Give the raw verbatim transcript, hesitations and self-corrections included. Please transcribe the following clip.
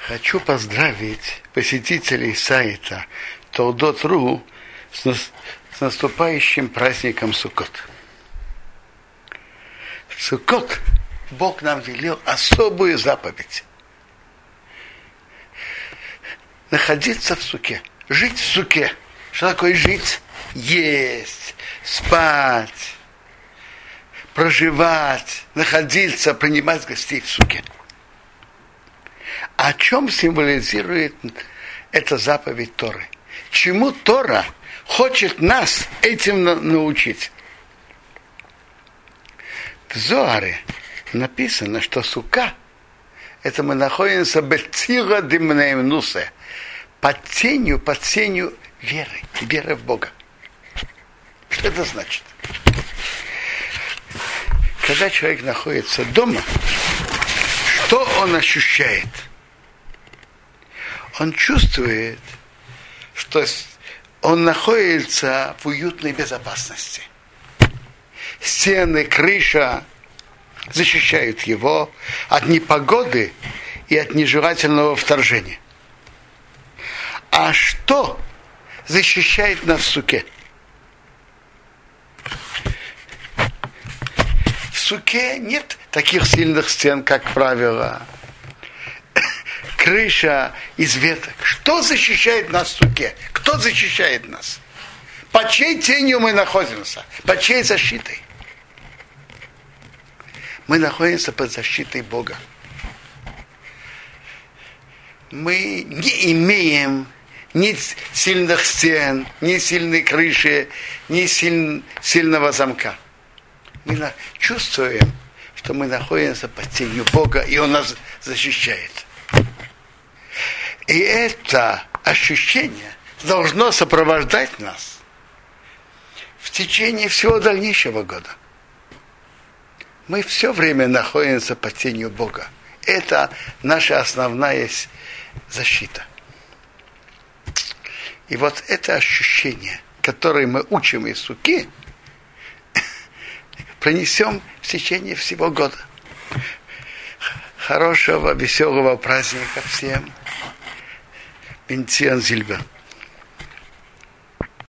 Хочу поздравить посетителей сайта Толдот точка ру с, нас, с наступающим праздником Суккот. В Суккот Бог нам велел особую заповедь. Находиться в суке, жить в суке. Что такое жить? Есть, спать, проживать, находиться, принимать гостей в суке. О чем символизирует эта заповедь Торы? Чему Тора хочет нас этим научить? В Зоаре написано, что сука — это мы находимся бецира димнеемнусе, под тенью, под тенью веры, веры в Бога. Что это значит? Когда человек находится дома, что он ощущает? Он чувствует, что он находится в уютной безопасности. Стены, крыша защищают его от непогоды и от нежелательного вторжения. А что защищает нас в суке? В суке нет таких сильных стен, как правило. Крыша из веток. Что защищает нас в суке? Кто защищает нас? Под чьей тенью мы находимся? Под чьей защитой? Мы находимся под защитой Бога. Мы не имеем ни сильных стен, ни сильной крыши, ни силь, сильного замка. Мы чувствуем, что мы находимся под тенью Бога, и Он нас защищает. И это ощущение должно сопровождать нас в течение всего дальнейшего года. Мы все время находимся под тенью Бога. Это наша основная защита. И вот это ощущение, которое мы учим из суки, пронесем в течение всего года. Хорошего, веселого праздника всем. Бенцион Зильбер.